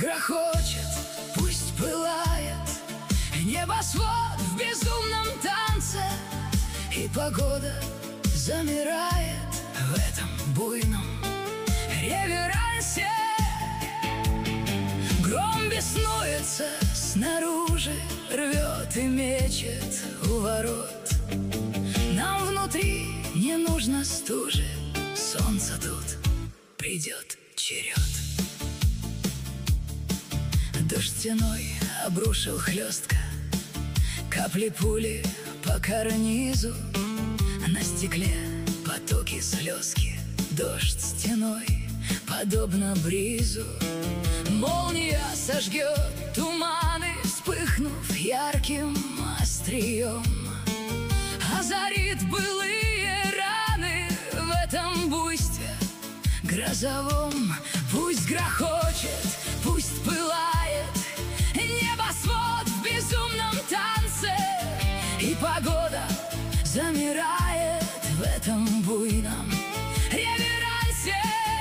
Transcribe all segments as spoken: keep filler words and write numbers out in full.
грохочет, пусть пылает небосвод в безумном танце, и погода замирает в этом буйном реверансе. Гром беснуется снаружи, рвет и мечет у ворот. Нам внутри не нужно стужи, солнце тут придет черед. Дождь стеной обрушил хлестко, капли пули по карнизу, на стекле потоки слезки. Дождь стеной подобно бризу, молния сожгет туманы, вспыхнув ярким острием, озарит былые раны в этом буйстве грозовом. Пусть грохочет, пусть пылает небосвод в безумном танце, и погода замирает в этом буйном реверансе.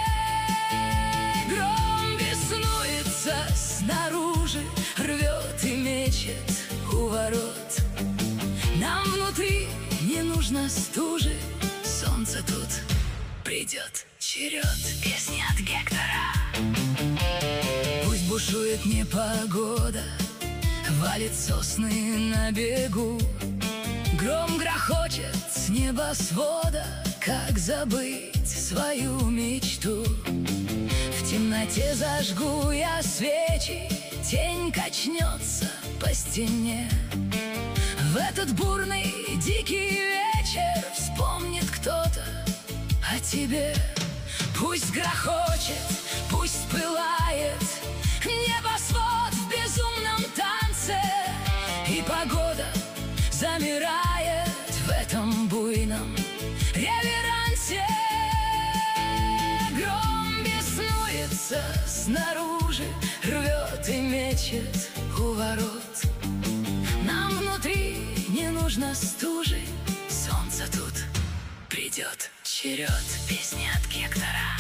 Гром беснуется снаружи, рвет и мечет у ворот. Нам внутри не нужно стужи, солнце тут придет черед. Песни от Гектора. Пусть бушует непогода, валит сосны на бегу, гром грохочет с небосвода. Как забыть свою мечту? В темноте зажгу я свечи, тень качнется по стене. В этот бурный дикий вечер вспомнит кто-то о тебе. Пусть грохочет, пусть пылает небосвод в безумном танце, и погода замирает в этом буйном реверансе. Гром беснуется снаружи, рвет и мечет у ворот. Нам внутри не нужно стужи, солнце тут придет черед. Песни от Гектора.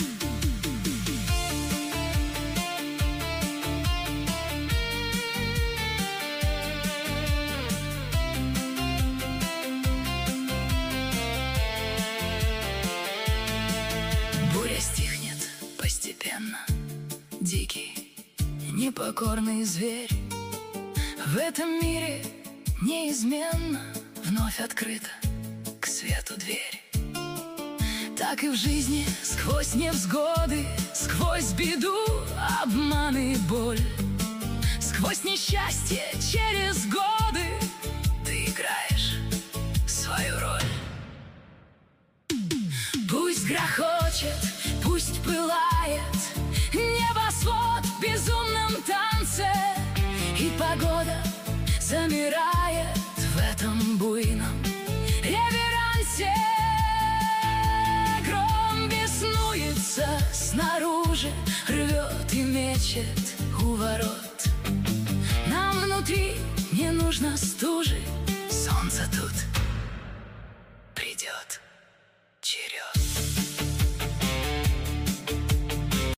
Буря стихнет постепенно, дикий, непокорный зверь в этом мире неизменно вновь открыта к свету дверь. Так и в жизни сквозь невзгоды, сквозь беду, обман и боль, сквозь несчастье через годы ты играешь свою роль. Пусть грохочет, пусть пылает небосвод в безумном танце, и погода замирает в этом буйном реверансе. Гром беснуется снаружи, рвет и мечет у ворот. Нам внутри не нужно стужи, солнце тут